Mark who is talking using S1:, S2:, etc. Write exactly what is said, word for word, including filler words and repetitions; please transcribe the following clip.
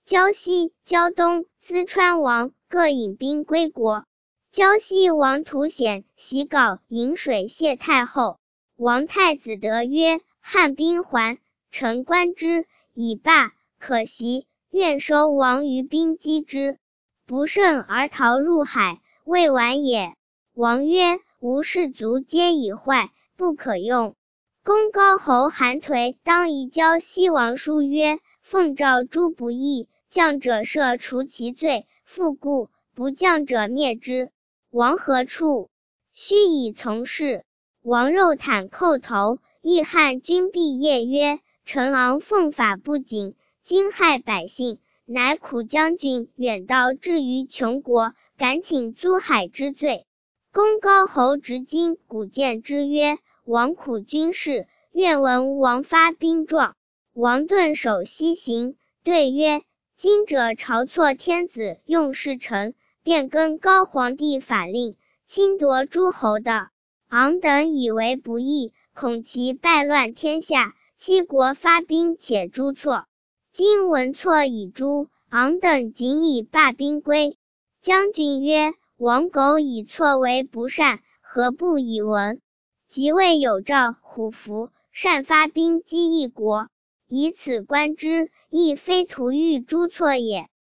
S1: 胶西、胶东、淄川王各引兵归国。胶西王图显袭稿引水谢太后，王太子得曰：汉兵还，臣观之，已罢，可袭，愿收王于兵击之，不胜而逃入海，未晚也。王曰：吾士卒皆已坏，不可用。公高侯韩颓当以胶西王书曰：奉诏诸不义，降者赦除其罪，复故，不降者灭之。王何处？须以从事。王肉袒叩头，议汉军毕业曰：臣昂奉法不谨，惊害百姓，乃苦将军远道至于穷国，敢请租海之罪。公高侯执金鼓谏之曰：王苦军事，愿闻王发兵状。王顿首西行，对曰：今者晁错天子用事臣，变更高皇帝法令，侵夺诸侯的，昂等以为不义，恐其败乱天下，七国发兵且诛错。今闻错已诛，昂等仅以罢兵归。将军曰：王苟以错为不善，何不以闻？即位有诏虎符，善发兵击一国，以此观之，亦非图欲诛错也。